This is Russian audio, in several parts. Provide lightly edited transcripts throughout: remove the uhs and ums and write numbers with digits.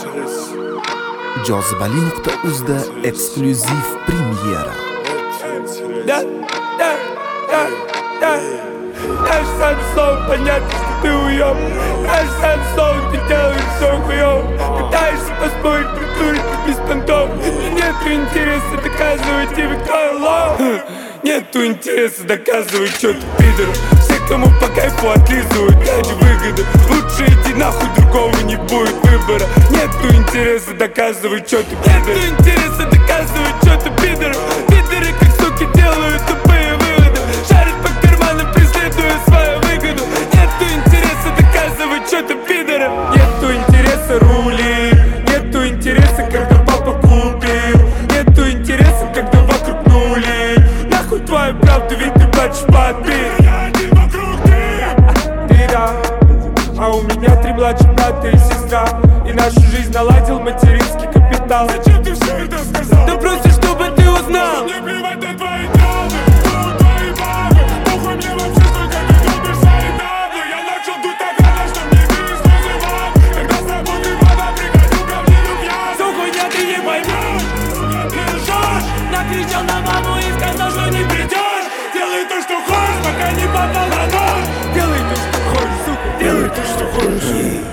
Jozibali.uz'da eksklyuziv premyera. Наш сам сон, понятно, что ты уёб. Наш сам сон, ты делаешь всё хуёв. Пытаешься поспорить, придурить без понтов. Нету интереса доказывать тебе, кто я лох. Нету интереса доказывать, что ты пидор. Все, кому по кайфу отлизывают ради выгоды. Лучше иди нахуй, другого не будет выбора. Нету интереса доказывать, что ты пидор. Нету интереса доказывать, что ты пидор. Пидоры, как суки, делают тупые выводы. Шарят по карманам, преследуя свою выгоду. Нету интереса доказывать, что ты пидор. Нету интереса рули. Нету интереса, когда папа купил. Нету интереса, когда вокруг нули. Нахуй твою правду, ведь ты плачешь подбит. А у меня 3 младших брата и сестра. И нашу жизнь наладил материнский капитал. Зачем ты все это сказал? Да просто чтобы ты узнал. Мне плевать на твои травмы, твои бабы. Похуй мне вообще, сколько ты любишь свои таблы. Я начал дуть так рано, что мне били слезы вам. Когда с работы вода, приходил ко мне любя. Всё хуйня, ты не поймёшь. Сука, ты лжёшь. Накричал на маму и сказал, что не придёшь. Делай то, что хочешь, пока не попал на нож. Делай то, что хочешь, сука, делай то, что хочешь.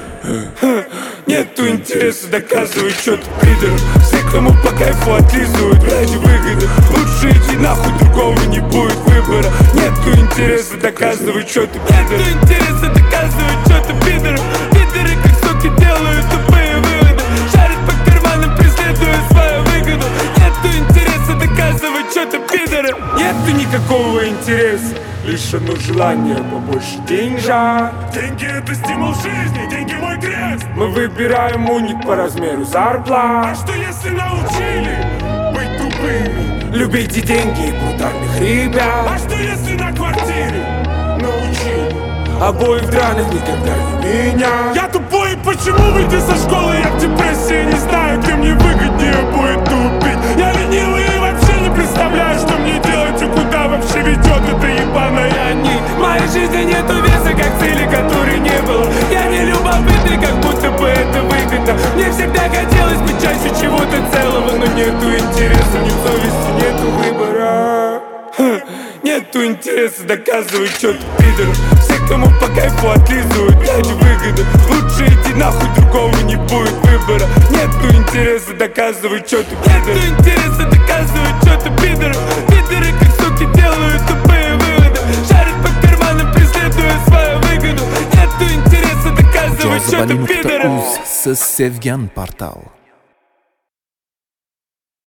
Нету интереса доказывать, что ты пидор. Все, кому по кайфу отлизывают ради выгоды. Лучше иди нахуй, другого не будет выбора. Нету интереса доказывать, что ты пидор. Нету интереса доказывать, что ты пидор. Пидоры, как суки, делают тупые выводы. Шарят по карманам, преследуя свою выгоду. Нету интереса доказывать, что ты пидор. Нету никакого интереса, лишь одно желание побольше деньжат. Деньги — это стимул жизни, деньги — мой крест. Мы выбираем уник по размеру зарплат. А что если научили быть тупыми? Любите деньги и брутальных ребят. А что если на квартире научили обоих драных никогда не меня? Я тупой, почему выйти со школы? Я в депрессии, не знаю, где мне выгоднее будет тупить. Я ленивый и вообще не представляю, что мне делать и куда вообще ведет эта ебаная нить. В моей жизни нету веса, как цели, которой не было. Я не любопытный, как будто бы это выгодно. Мне всегда хотелось быть частью чего-то целого, но нету интереса, ни совести, нету выбора. Нету интереса доказывать, что ты пидор. Все, кому по кайфу отлизывают ради выгоды. Лучше иди нахуй, другого не будет выбора. Нету интереса доказывать, что ты пидор. Нету интереса доказывать, что ты пидор. Пидоры, как суки, делают тупые выводы. Шарят по карманам, преследуя свою выгоду. Нету интереса доказывать, что ты пидор. Jozibali.uz siz sevgan portal.